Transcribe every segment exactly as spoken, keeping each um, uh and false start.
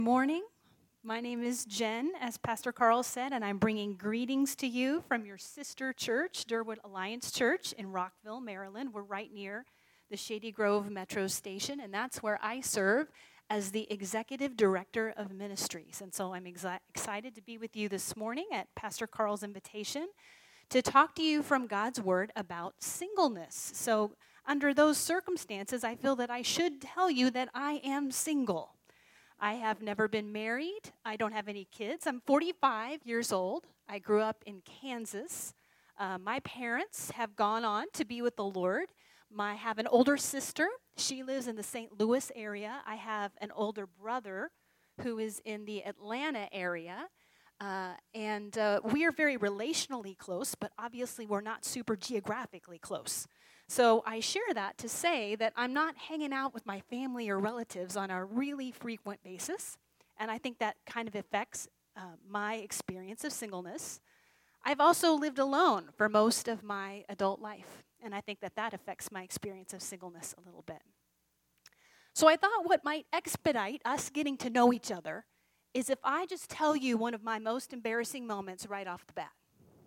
Morning. My name is Jen, as Pastor Carl said, and I'm bringing greetings to you from your sister church, Durwood Alliance Church in Rockville, Maryland. We're right near the Shady Grove Metro Station, and that's where I serve as the Executive Director of Ministries. And so I'm exi- excited to be with you this morning at Pastor Carl's invitation to talk to you from God's Word about singleness. So under those circumstances, I feel that I should tell you that I am single. I have never been married. I don't have any kids. I'm forty-five years old. I grew up in Kansas. Uh, my parents have gone on to be with the Lord. My, I have an older sister. She lives in the Saint Louis area. I have an older brother who is in the Atlanta area. Uh, and uh, we are very relationally close, but obviously we're not super geographically close. So I share that to say that I'm not hanging out with my family or relatives on a really frequent basis, and I think that kind of affects uh, my experience of singleness. I've also lived alone for most of my adult life, and I think that that affects my experience of singleness a little bit. So I thought what might expedite us getting to know each other is if I just tell you one of my most embarrassing moments right off the bat.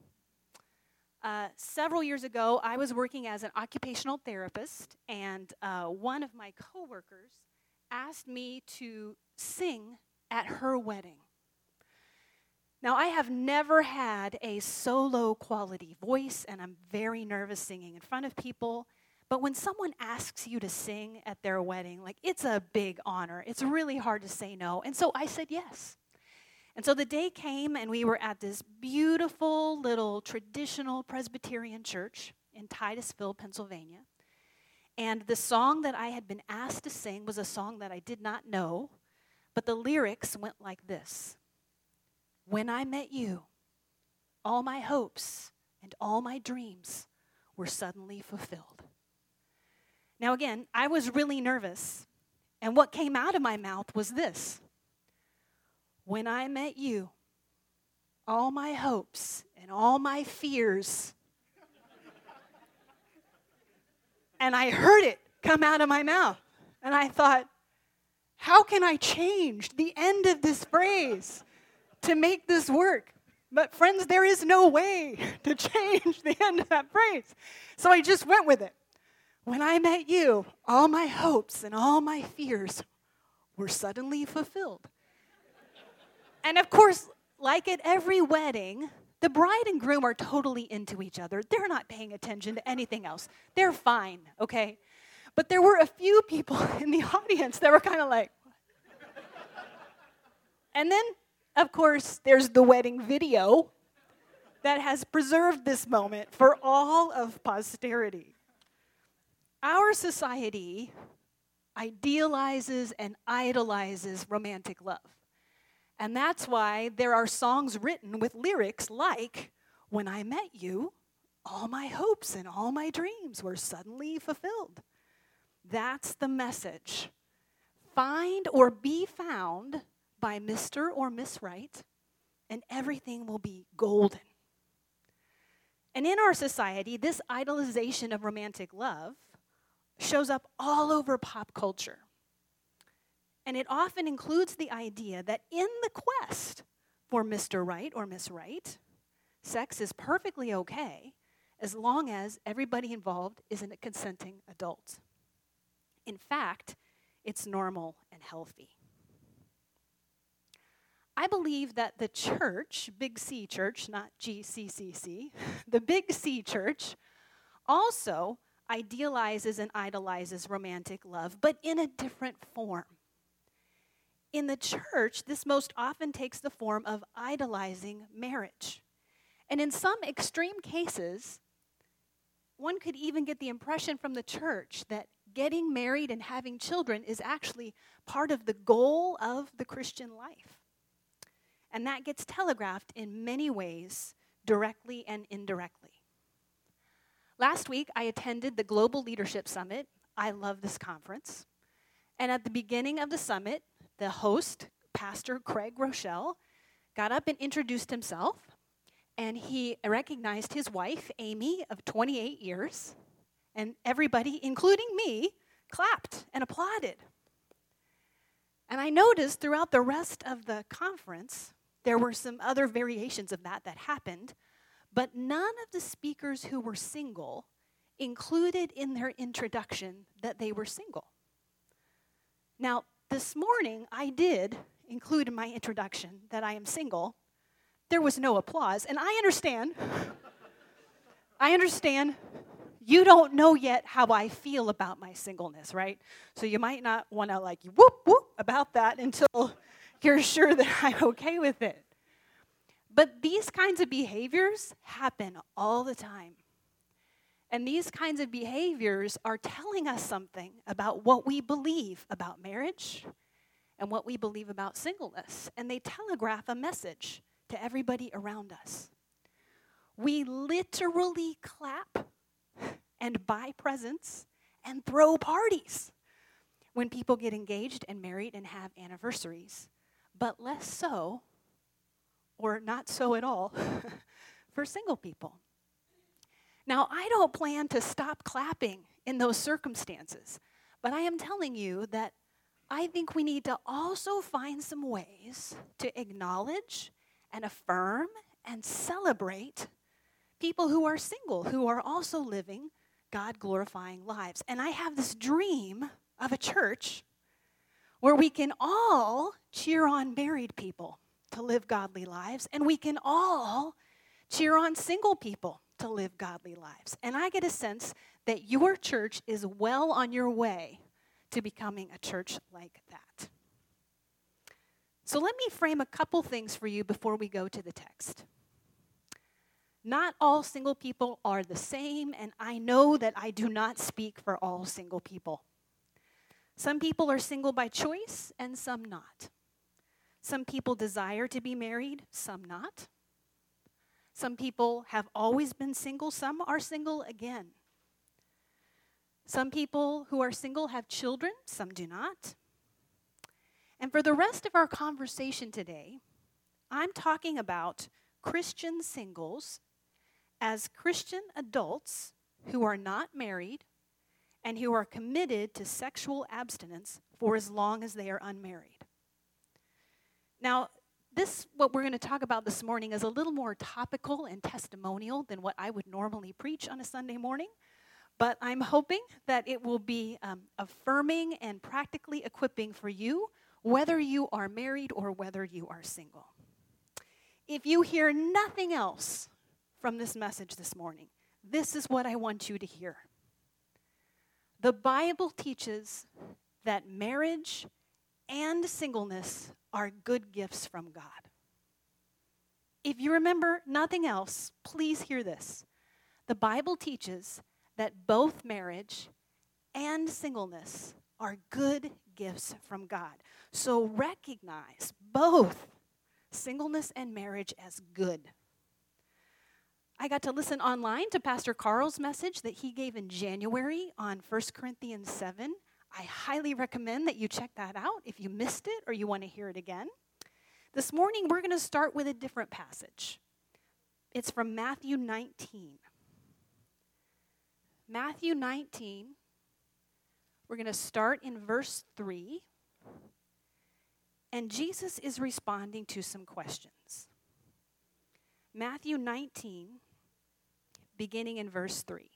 Uh, several years ago, I was working as an occupational therapist, and uh, one of my coworkers asked me to sing at her wedding. Now, I have never had a solo quality voice, and I'm very nervous singing in front of people. But when someone asks you to sing at their wedding, like, it's a big honor. It's really hard to say no. And so I said yes. And so the day came, and we were at this beautiful little traditional Presbyterian church in Titusville, Pennsylvania. And the song that I had been asked to sing was a song that I did not know, but the lyrics went like this. When I met you, all my hopes and all my dreams were suddenly fulfilled. Now again, I was really nervous, and what came out of my mouth was this. When I met you, all my hopes and all my fears, and I heard it come out of my mouth, and I thought, how can I change the end of this phrase to make this work? But friends, there is no way to change the end of that phrase. So I just went with it. When I met you, all my hopes and all my fears were suddenly fulfilled. And of course, like at every wedding, the bride and groom are totally into each other. They're not paying attention to anything else. They're fine, okay? But there were a few people in the audience that were kind of like, and then, of course, there's the wedding video that has preserved this moment for all of posterity. Our society idealizes and idolizes romantic love. And that's why there are songs written with lyrics like, when I met you, all my hopes and all my dreams were suddenly fulfilled. That's the message. Find or be found by Mister or Miss Right, and everything will be golden. And in our society, this idolization of romantic love shows up all over pop culture. And it often includes the idea that in the quest for Mister Right or Miss Right, sex is perfectly okay as long as everybody involved is a consenting adult. In fact, it's normal and healthy. I believe that the church, Big C church, not G C C C, the Big C church also idealizes and idolizes romantic love, but in a different form. In the church, this most often takes the form of idolizing marriage. And in some extreme cases, one could even get the impression from the church that getting married and having children is actually part of the goal of the Christian life. And that gets telegraphed in many ways, directly and indirectly. Last week, I attended the Global Leadership Summit. I love this conference. And at the beginning of the summit, the host, Pastor Craig Rochelle, got up and introduced himself, and he recognized his wife, Amy, of twenty-eight years, and everybody, including me, clapped and applauded. And I noticed throughout the rest of the conference, there were some other variations of that that happened, but none of the speakers who were single included in their introduction that they were single. Now, this morning, I did include in my introduction that I am single. There was no applause, and I understand. I understand you don't know yet how I feel about my singleness, right? So you might not want to like whoop, whoop about that until you're sure that I'm okay with it. But these kinds of behaviors happen all the time. And these kinds of behaviors are telling us something about what we believe about marriage and what we believe about singleness. And they telegraph a message to everybody around us. We literally clap and buy presents and throw parties when people get engaged and married and have anniversaries, but less so, or not so at all, for single people. Now, I don't plan to stop clapping in those circumstances, but I am telling you that I think we need to also find some ways to acknowledge and affirm and celebrate people who are single, who are also living God-glorifying lives. And I have this dream of a church where we can all cheer on married people to live godly lives, and we can all cheer on single people to live godly lives. And I get a sense that your church is well on your way to becoming a church like that. So let me frame a couple things for you before we go to the text. Not all single people are the same, and I know that I do not speak for all single people. Some people are single by choice, and some not. Some people desire to be married, some not. Some people have always been single, some are single again. Some people who are single have children, some do not. And for the rest of our conversation today, I'm talking about Christian singles as Christian adults who are not married and who are committed to sexual abstinence for as long as they are unmarried. Now, this, what we're going to talk about this morning, is a little more topical and testimonial than what I would normally preach on a Sunday morning, but I'm hoping that it will be um, affirming and practically equipping for you, whether you are married or whether you are single. If you hear nothing else from this message this morning, this is what I want you to hear. The Bible teaches that marriage and singleness are good gifts from God. If you remember nothing else, please hear this. The Bible teaches that both marriage and singleness are good gifts from God. So recognize both singleness and marriage as good. I got to listen online to Pastor Carl's message that he gave in January on First Corinthians seven. I highly recommend that you check that out if you missed it or you want to hear it again. This morning, we're going to start with a different passage. It's from Matthew nineteen. Matthew nineteen, we're going to start in verse three. And Jesus is responding to some questions. Matthew nineteen, beginning in verse three.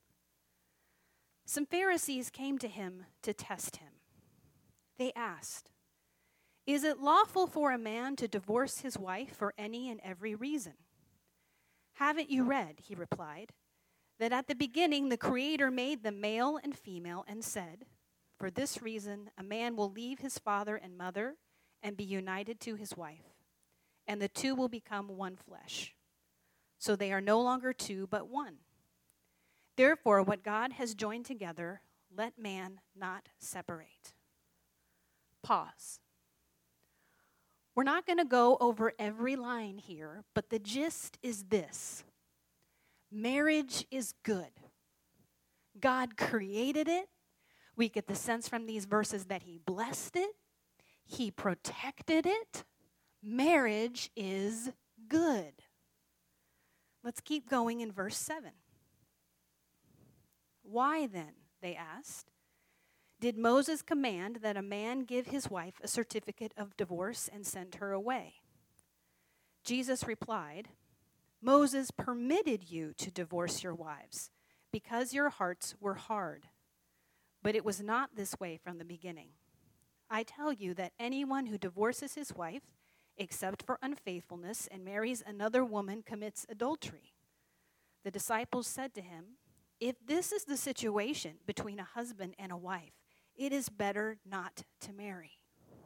Some Pharisees came to him to test him. They asked, "Is it lawful for a man to divorce his wife for any and every reason?" "Haven't you read," he replied, "that at the beginning the Creator made them male and female and said, 'For this reason a man will leave his father and mother and be united to his wife, and the two will become one flesh. So they are no longer two, but one. Therefore, what God has joined together, let man not separate.'" Pause. We're not going to go over every line here, but the gist is this. Marriage is good. God created it. We get the sense from these verses that he blessed it. He protected it. Marriage is good. Let's keep going in verse seven. "Why then," they asked, Did Moses command that a man give his wife a certificate of divorce and send her away? Jesus replied, Moses permitted you to divorce your wives because your hearts were hard. But it was not this way from the beginning. I tell you that anyone who divorces his wife, except for unfaithfulness, and marries another woman commits adultery. The disciples said to him, if this is the situation between a husband and a wife, it is better not to marry.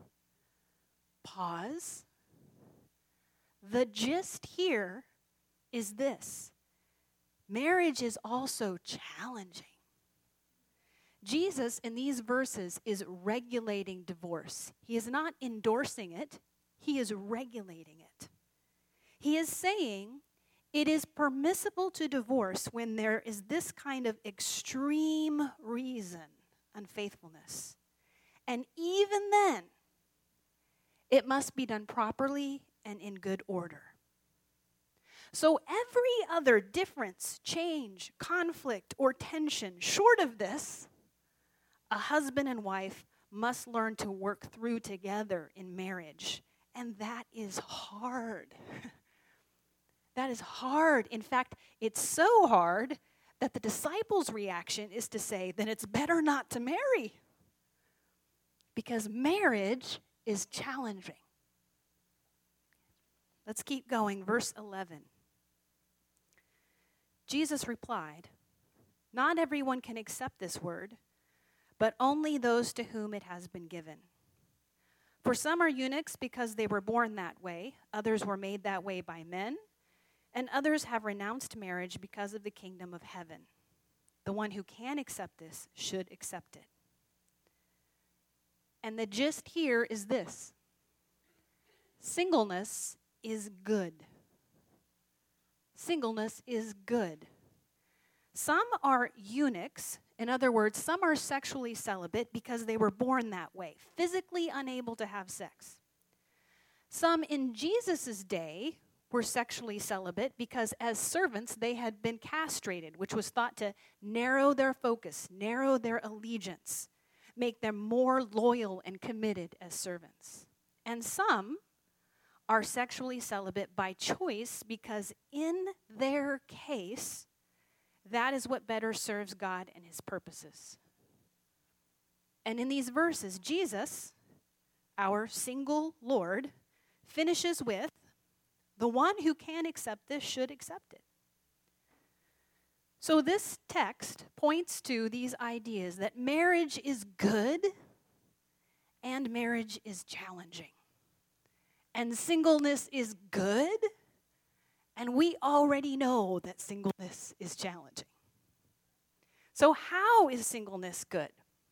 Pause. The gist here is this. Marriage is also challenging. Jesus, in these verses, is regulating divorce. He is not endorsing it. He is regulating it. He is saying it is permissible to divorce when there is this kind of extreme reason, unfaithfulness. And even then, it must be done properly and in good order. So every other difference, change, conflict, or tension short of this, a husband and wife must learn to work through together in marriage. And that is hard. That is hard. In fact, it's so hard that the disciples' reaction is to say, then it's better not to marry. Because marriage is challenging. Let's keep going. Verse eleven. Jesus replied, not everyone can accept this word, but only those to whom it has been given. For some are eunuchs because they were born that way, others were made that way by men, and others have renounced marriage because of the kingdom of heaven. The one who can accept this should accept it. And the gist here is this. Singleness is good. Singleness is good. Some are eunuchs. In other words, some are sexually celibate because they were born that way, physically unable to have sex. Some in Jesus' day were sexually celibate because as servants they had been castrated, which was thought to narrow their focus, narrow their allegiance, make them more loyal and committed as servants. And some are sexually celibate by choice because in their case, that is what better serves God and his purposes. And in these verses, Jesus, our single Lord, finishes with, the one who can accept this should accept it. So this text points to these ideas that marriage is good and marriage is challenging. And singleness is good, and we already know that singleness is challenging. So how is singleness good?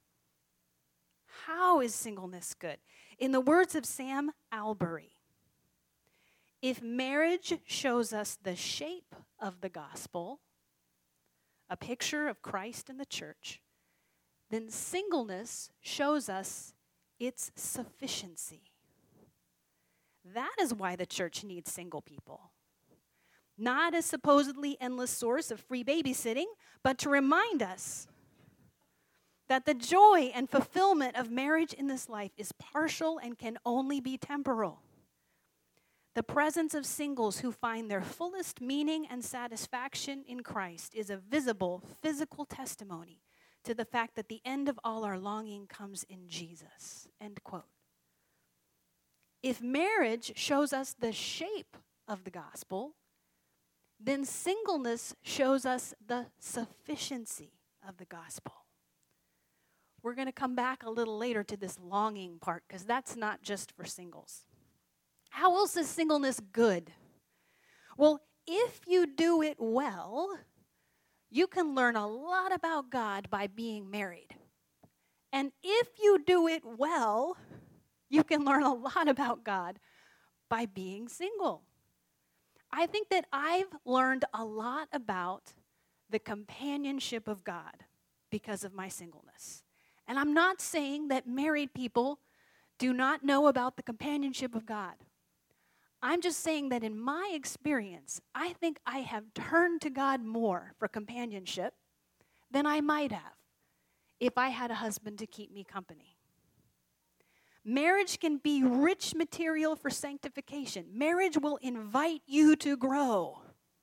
How is singleness good? In the words of Sam Albury, if marriage shows us the shape of the gospel, a picture of Christ and the church, then singleness shows us its sufficiency. That is why the church needs single people. Not a supposedly endless source of free babysitting, but to remind us that the joy and fulfillment of marriage in this life is partial and can only be temporal. The presence of singles who find their fullest meaning and satisfaction in Christ is a visible, physical testimony to the fact that the end of all our longing comes in Jesus. End quote. If marriage shows us the shape of the gospel, then singleness shows us the sufficiency of the gospel. We're going to come back a little later to this longing part because that's not just for singles. How else is singleness good? Well, if you do it well, you can learn a lot about God by being married. And if you do it well, you can learn a lot about God by being single. I think that I've learned a lot about the companionship of God because of my singleness. And I'm not saying that married people do not know about the companionship of God. I'm just saying that in my experience, I think I have turned to God more for companionship than I might have if I had a husband to keep me company. Marriage can be rich material for sanctification. Marriage will invite you to grow.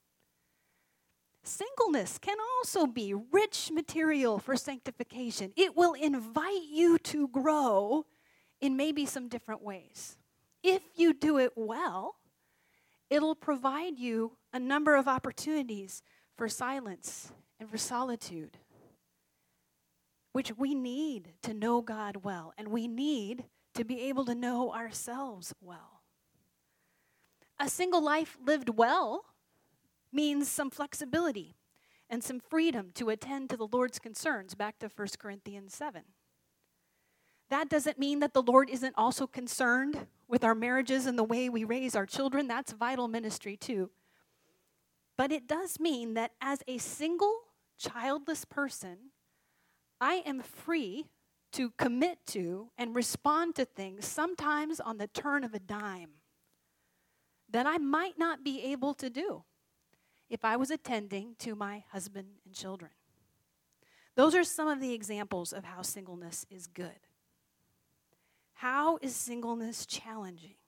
Singleness can also be rich material for sanctification. It will invite you to grow in maybe some different ways. If you do it well, it'll provide you a number of opportunities for silence and for solitude, which we need to know God well, and we need to be able to know ourselves well. A single life lived well means some flexibility and some freedom to attend to the Lord's concerns, back to First Corinthians seven. That doesn't mean that the Lord isn't also concerned with our marriages and the way we raise our children. That's vital ministry too. But it does mean that as a single, childless person, I am free to commit to and respond to things sometimes on the turn of a dime that I might not be able to do if I was attending to my husband and children. Those are some of the examples of how singleness is good. How is singleness challenging?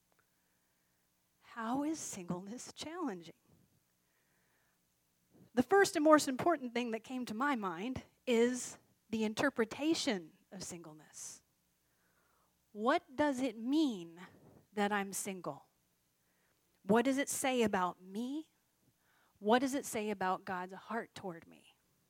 How is singleness challenging? The first and most important thing that came to my mind is the interpretation of singleness. What does it mean that I'm single? What does it say about me? What does it say about God's heart toward me?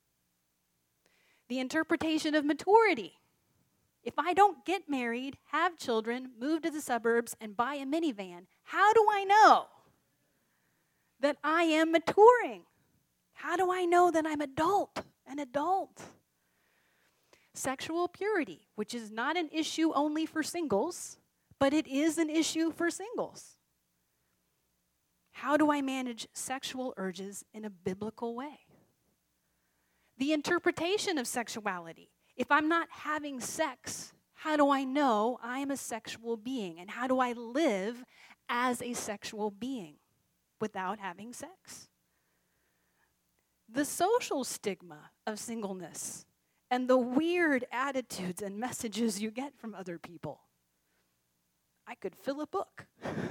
The interpretation of maturity. If I don't get married, have children, move to the suburbs, and buy a minivan, how do I know that I am maturing? How do I know that I'm adult, an adult? Sexual purity, which is not an issue only for singles, but it is an issue for singles. How do I manage sexual urges in a biblical way? The interpretation of sexuality. If I'm not having sex, how do I know I am a sexual being? And how do I live as a sexual being without having sex? The social stigma of singleness and the weird attitudes and messages you get from other people. I could fill a book.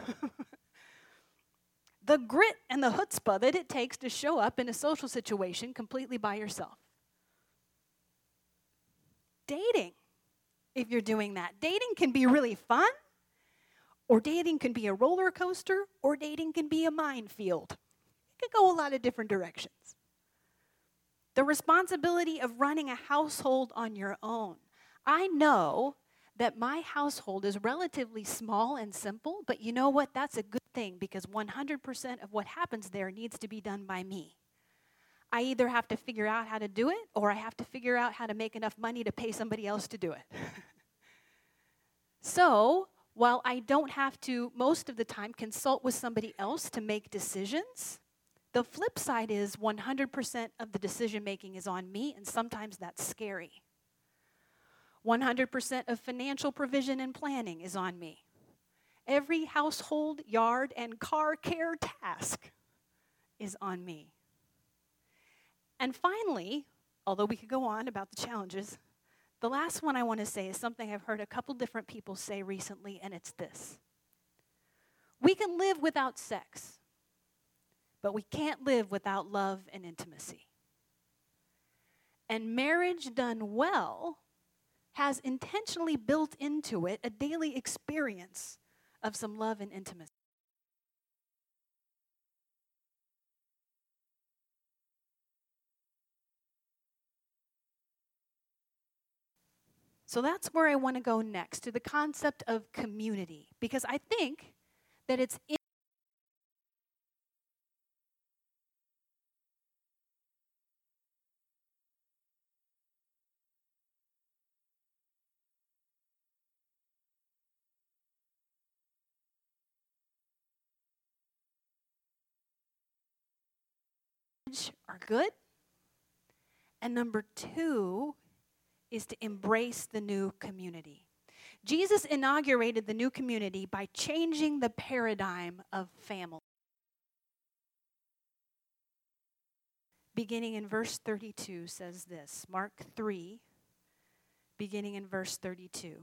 The grit and the chutzpah that it takes to show up in a social situation completely by yourself. Dating, if you're doing that. Dating can be really fun, or dating can be a roller coaster, or dating can be a minefield. It could go a lot of different directions. The responsibility of running a household on your own. I know that my household is relatively small and simple, but you know what? That's a good thing because one hundred percent of what happens there needs to be done by me. I either have to figure out how to do it or I have to figure out how to make enough money to pay somebody else to do it. So, while I don't have to, most of the time, consult with somebody else to make decisions, the flip side is one hundred percent of the decision making is on me, and sometimes that's scary. one hundred percent of financial provision and planning is on me. Every household, yard, and car care task is on me. And finally, although we could go on about the challenges, the last one I want to say is something I've heard a couple different people say recently, and it's this. We can live without sex, but we can't live without love and intimacy. And marriage done well has intentionally built into it a daily experience of some love and intimacy. So that's where I want to go next, to the concept of community, because I think that it's in are good. And number two is to embrace the new community. Jesus inaugurated the new community by changing the paradigm of family. Beginning in verse thirty-two says this, Mark three, beginning in verse thirty-two.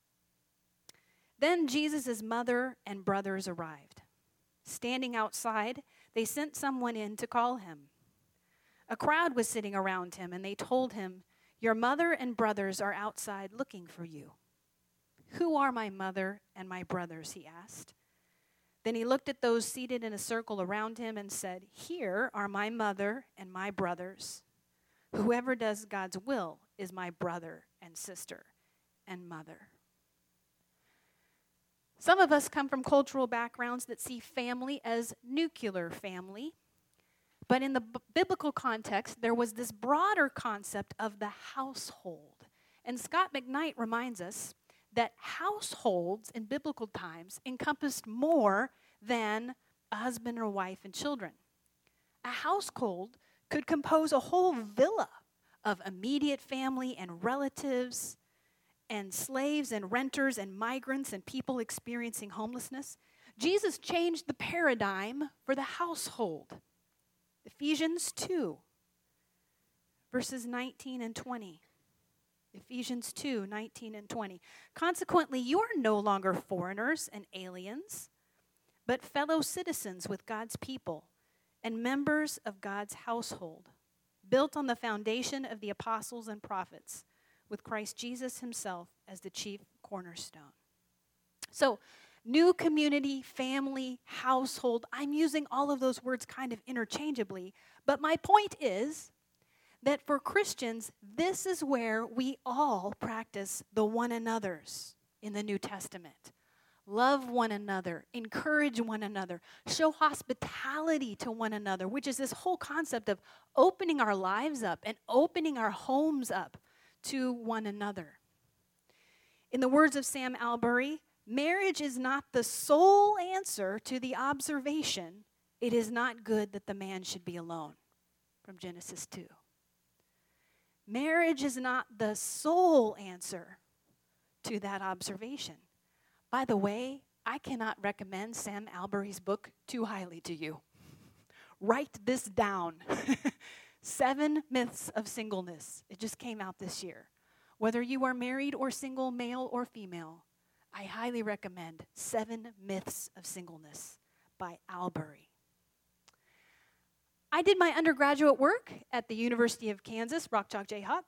Then Jesus' mother and brothers arrived. Standing outside, they sent someone in to call him. A crowd was sitting around him, and they told him, "Your mother and brothers are outside looking for you." "Who are my mother and my brothers?" he asked. Then he looked at those seated in a circle around him and said, "Here are my mother and my brothers. Whoever does God's will is my brother and sister and mother." Some of us come from cultural backgrounds that see family as nuclear family. But in the b- biblical context, there was this broader concept of the household. And Scott McKnight reminds us that households in biblical times encompassed more than a husband or wife and children. A household could compose a whole villa of immediate family and relatives and slaves and renters and migrants and people experiencing homelessness. Jesus changed the paradigm for the household. Ephesians two, verses nineteen and twenty. Ephesians two, nineteen and twenty. "Consequently, you are no longer foreigners and aliens, but fellow citizens with God's people and members of God's household, built on the foundation of the apostles and prophets, with Christ Jesus himself as the chief cornerstone." So, new community, family, household, I'm using all of those words kind of interchangeably, but my point is that for Christians, this is where we all practice the one another's in the New Testament. Love one another, encourage one another, show hospitality to one another, which is this whole concept of opening our lives up and opening our homes up to one another. In the words of Sam Albury, marriage is not the sole answer to the observation, "It is not good that the man should be alone," from Genesis two. Marriage is not the sole answer to that observation. By the way, I cannot recommend Sam Albury's book too highly to you. Write this down. Seven Myths of Singleness. It just came out this year. Whether you are married or single, male or female, I highly recommend Seven Myths of Singleness by Albury. I did my undergraduate work at the University of Kansas, Rock Chalk Jayhawk.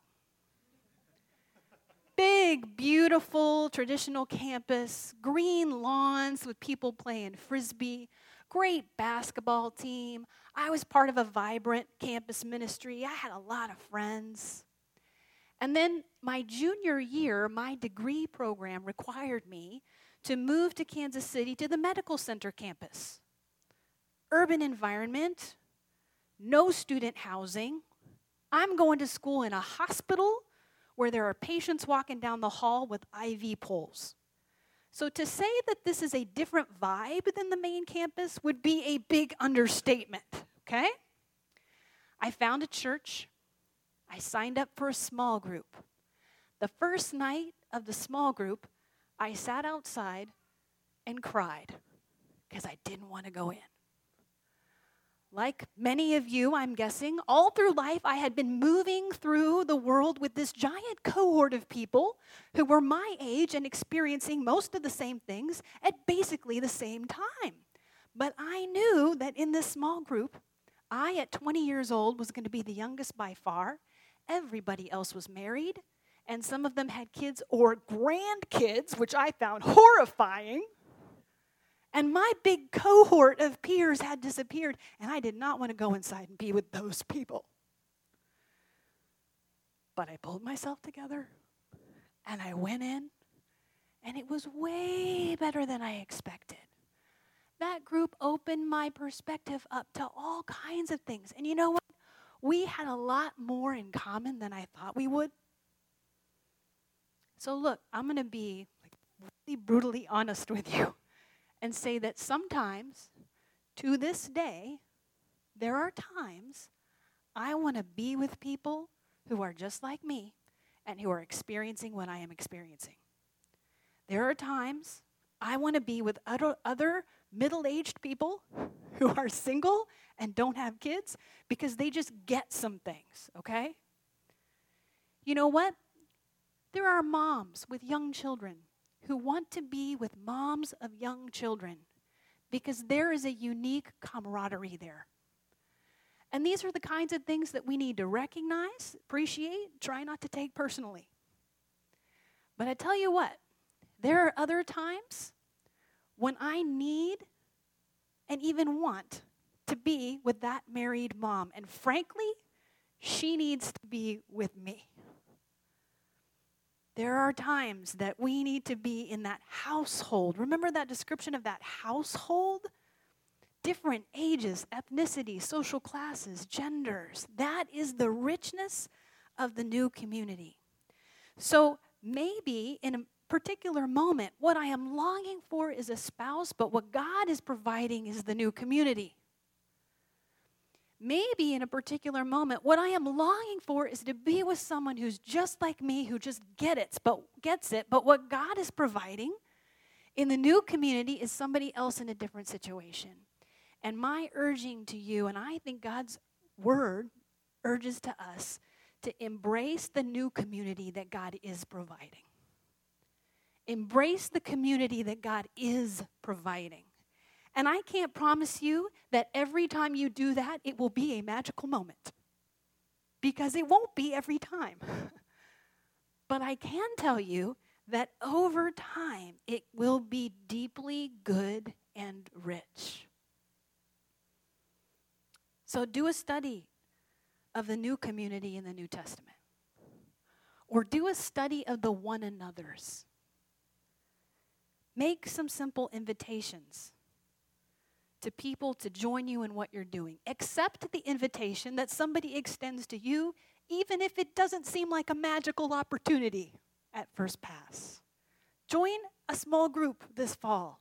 Big, beautiful, traditional campus, green lawns with people playing frisbee, great basketball team. I was part of a vibrant campus ministry. I had a lot of friends. And then my junior year, my degree program required me to move to Kansas City to the medical center campus. Urban environment, no student housing. I'm going to school in a hospital where there are patients walking down the hall with I V poles. So to say that this is a different vibe than the main campus would be a big understatement, okay? I found a church. I signed up for a small group. The first night of the small group, I sat outside and cried because I didn't want to go in. Like many of you, I'm guessing, all through life I had been moving through the world with this giant cohort of people who were my age and experiencing most of the same things at basically the same time. But I knew that in this small group, I, at twenty years old, was going to be the youngest by far. Everybody else was married, and some of them had kids or grandkids, which I found horrifying. And my big cohort of peers had disappeared, and I did not want to go inside and be with those people. But I pulled myself together, and I went in, and it was way better than I expected. That group opened my perspective up to all kinds of things. And you know what? We had a lot more in common than I thought we would. So look, I'm going to be like really brutally honest with you and say that sometimes, to this day, there are times I want to be with people who are just like me and who are experiencing what I am experiencing. There are times I want to be with other, other middle-aged people who are single and don't have kids because they just get some things, okay? You know what? There are moms with young children who want to be with moms of young children because there is a unique camaraderie there. And these are the kinds of things that we need to recognize, appreciate, try not to take personally. But I tell you what, there are other times when I need and even want to be with that married mom. And frankly, she needs to be with me. There are times that we need to be in that household. Remember that description of that household? Different ages, ethnicity, social classes, genders. That is the richness of the new community. So maybe in a particular moment, what I am longing for is a spouse, but what God is providing is the new community. Maybe in a particular moment, what I am longing for is to be with someone who's just like me, who just get it, but gets it. But what God is providing in the new community is somebody else in a different situation. And my urging to you, and I think God's word urges to us, to embrace the new community that God is providing. Embrace the community that God is providing. And I can't promise you that every time you do that, it will be a magical moment. Because it won't be every time. But I can tell you that over time, it will be deeply good and rich. So do a study of the new community in the New Testament. Or do a study of the one another's. Make some simple invitations to people to join you in what you're doing. Accept the invitation that somebody extends to you, even if it doesn't seem like a magical opportunity at first pass. Join a small group this fall.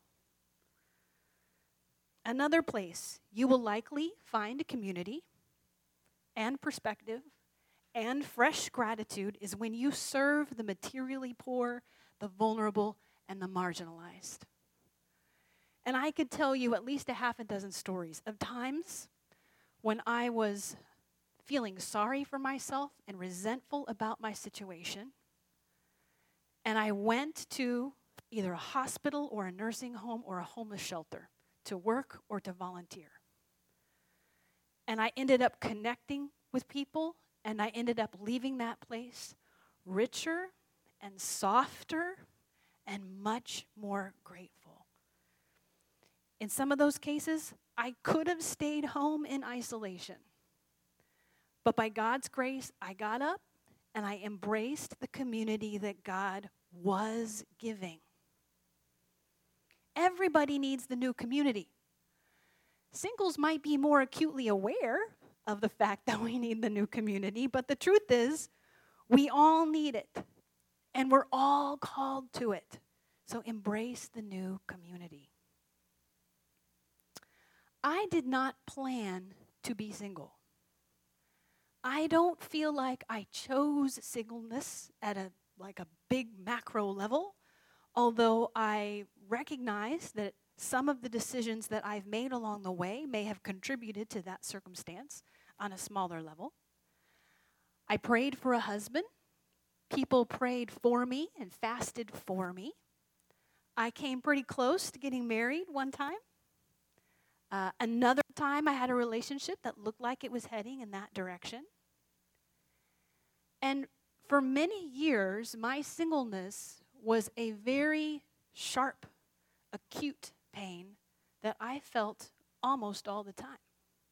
Another place you will likely find a community and perspective and fresh gratitude is when you serve the materially poor, the vulnerable, and the marginalized. And I could tell you at least a half a dozen stories of times when I was feeling sorry for myself and resentful about my situation. And I went to either a hospital or a nursing home or a homeless shelter to work or to volunteer. And I ended up connecting with people, and I ended up leaving that place richer and softer and much more grateful. In some of those cases, I could have stayed home in isolation. But by God's grace, I got up and I embraced the community that God was giving. Everybody needs the new community. Singles might be more acutely aware of the fact that we need the new community, but the truth is, we all need it, and we're all called to it. So embrace the new community. I did not plan to be single. I don't feel like I chose singleness at a like a big macro level, although I recognize that some of the decisions that I've made along the way may have contributed to that circumstance on a smaller level. I prayed for a husband. People prayed for me and fasted for me. I came pretty close to getting married one time. Uh, another time I had a relationship that looked like it was heading in that direction. And for many years, my singleness was a very sharp, acute pain that I felt almost all the time.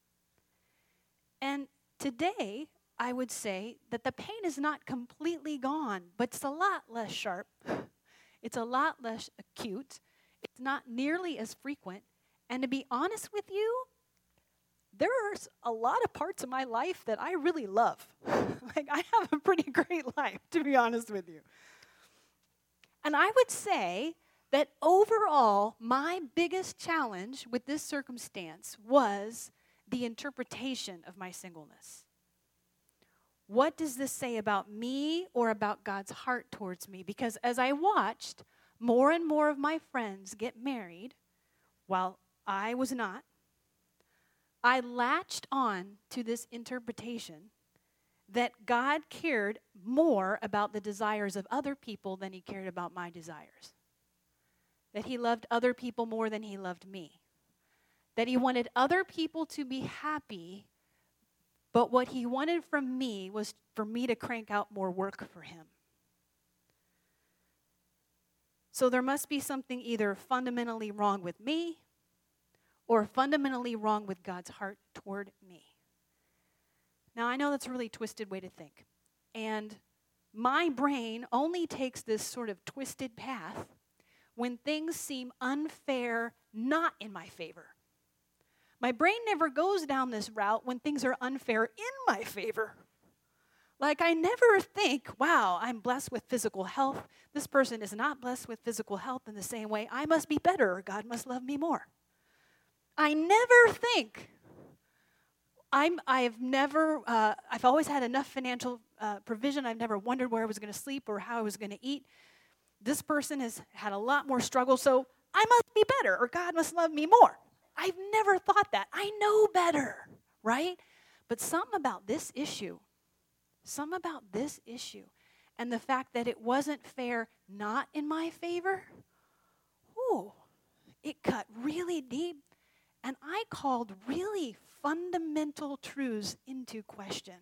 And today, I would say that the pain is not completely gone, but it's a lot less sharp. It's a lot less acute. It's not nearly as frequent. And to be honest with you, there's a lot of parts of my life that I really love. Like, I have a pretty great life, to be honest with you. And I would say that overall, my biggest challenge with this circumstance was the interpretation of my singleness. What does this say about me or about God's heart towards me? Because as I watched more and more of my friends get married, while I was not, I latched on to this interpretation that God cared more about the desires of other people than he cared about my desires. That he loved other people more than he loved me. That he wanted other people to be happy, but what he wanted from me was for me to crank out more work for him. So there must be something either fundamentally wrong with me or fundamentally wrong with God's heart toward me. Now, I know that's a really twisted way to think. And my brain only takes this sort of twisted path when things seem unfair, not in my favor. My brain never goes down this route when things are unfair in my favor. Like, I never think, wow, I'm blessed with physical health. This person is not blessed with physical health in the same way. I must be better, or God must love me more. I never think, I'm, I've never, uh, I've always had enough financial uh, provision. I've never wondered where I was going to sleep or how I was going to eat. This person has had a lot more struggle, so I must be better, or God must love me more. I've never thought that. I know better, right? But something about this issue, something about this issue, and the fact that it wasn't fair, not in my favor, ooh, it cut really deep. And I called really fundamental truths into question.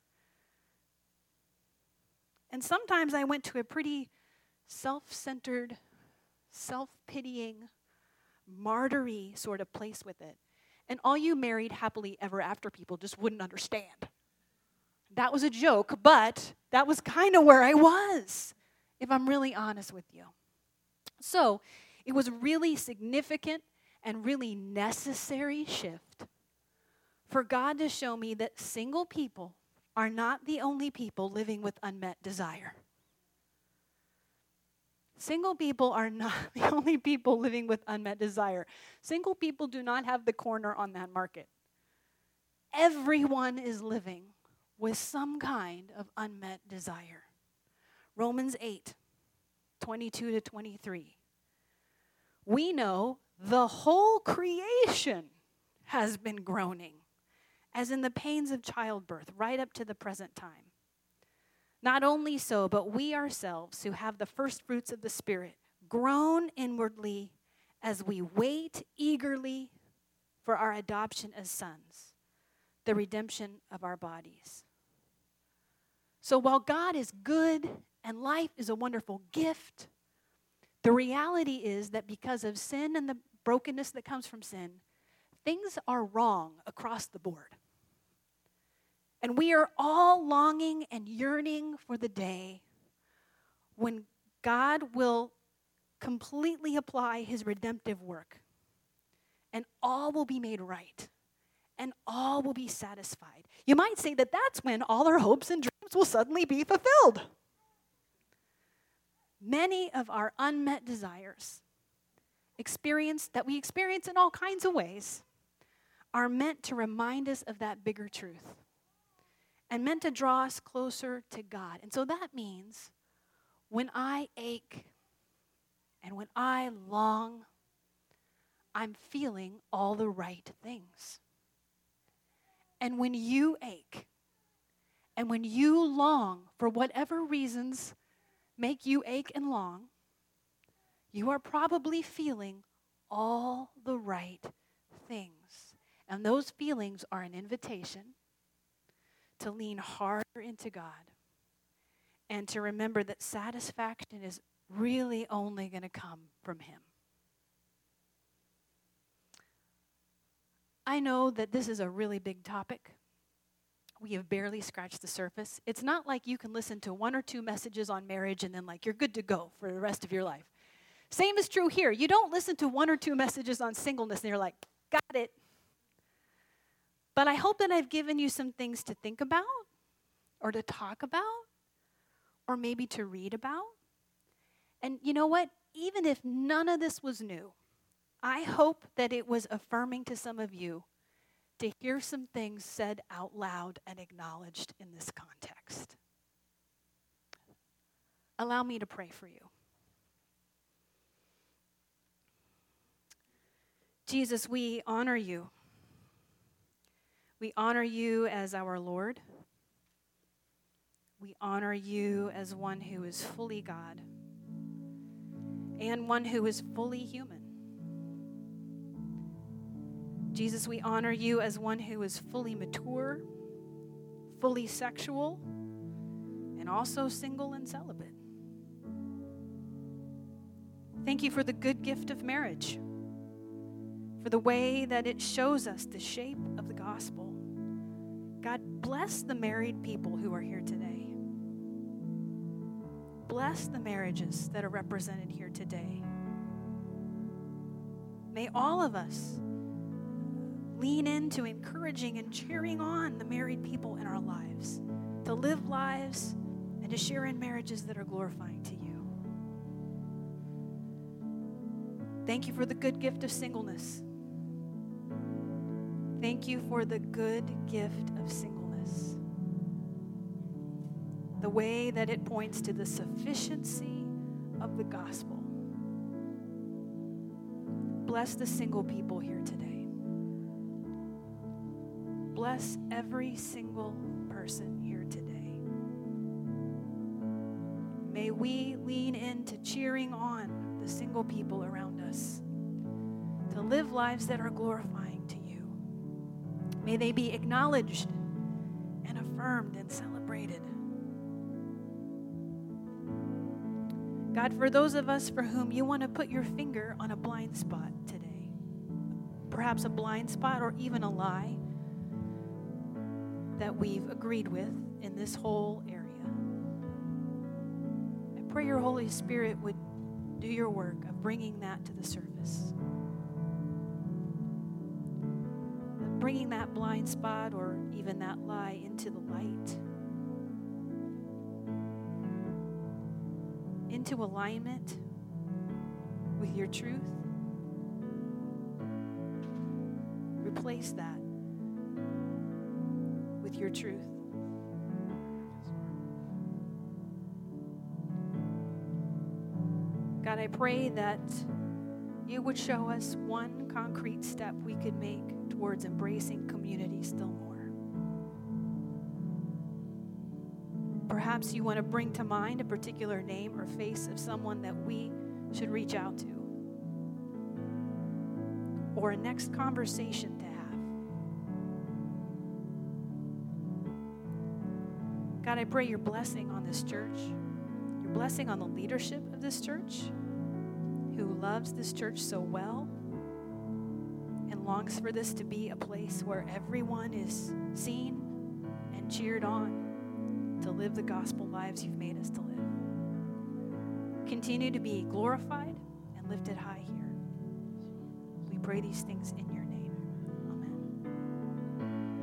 And sometimes I went to a pretty self-centered, self-pitying, martyry sort of place with it. And all you married happily ever after people just wouldn't understand. That was a joke, but that was kind of where I was, if I'm really honest with you. So it was really significant and really necessary shift for God to show me that single people are not the only people living with unmet desire. Single people are not the only people living with unmet desire. Single people do not have the corner on that market. Everyone is living with some kind of unmet desire. Romans eight, twenty-two to twenty-three. We know the whole creation has been groaning, as in the pains of childbirth, right up to the present time. Not only so, but we ourselves, who have the first fruits of the Spirit, groan inwardly as we wait eagerly for our adoption as sons, the redemption of our bodies. So while God is good and life is a wonderful gift, the reality is that because of sin and the brokenness that comes from sin, things are wrong across the board. And we are all longing and yearning for the day when God will completely apply his redemptive work, and all will be made right, and all will be satisfied. You might say that that's when all our hopes and dreams will suddenly be fulfilled. Many of our unmet desires, experience that we experience in all kinds of ways, are meant to remind us of that bigger truth and meant to draw us closer to God. And so that means when I ache and when I long, I'm feeling all the right things. And when you ache and when you long for whatever reasons make you ache and long, you are probably feeling all the right things. And those feelings are an invitation to lean harder into God and to remember that satisfaction is really only going to come from him. I know that this is a really big topic. We have barely scratched the surface. It's not like you can listen to one or two messages on marriage and then like you're good to go for the rest of your life. Same is true here. You don't listen to one or two messages on singleness and you're like, got it. But I hope that I've given you some things to think about or to talk about or maybe to read about. And you know what? Even if none of this was new, I hope that it was affirming to some of you to hear some things said out loud and acknowledged in this context. Allow me to pray for you. Jesus, we honor you. We honor you as our Lord. we honor you as one who is fully God and one who is fully human. Jesus, we honor you as one who is fully mature, fully sexual, and also single and celibate. Thank you for the good gift of marriage, for the way that it shows us the shape of the gospel. God, bless the married people who are here today. Bless the marriages that are represented here today. May all of us lean into encouraging and cheering on the married people in our lives to live lives and to share in marriages that are glorifying to you. Thank you for the good gift of singleness. Thank you for the good gift of singleness. The way that it points to the sufficiency of the gospel. Bless the single people here today. Bless every single person here today. May we lean into cheering on the single people around us to live lives that are glorifying to you. May they be acknowledged and affirmed and celebrated. God, for those of us for whom you want to put your finger on a blind spot today, perhaps a blind spot or even a lie that we've agreed with in this whole area, I pray your Holy Spirit would do your work of bringing that to the surface. Of bringing that blind spot or even that lie into the light. Into alignment with your truth. Replace that with your truth. God, I pray that you would show us one concrete step we could make towards embracing community still more. Perhaps you want to bring to mind a particular name or face of someone that we should reach out to, or a next conversation to have. God, I pray your blessing on this church, your blessing on the leadership of this church, who loves this church so well and longs for this to be a place where everyone is seen and cheered on to live the gospel lives you've made us to live. Continue to be glorified and lifted high here. We pray these things in your name.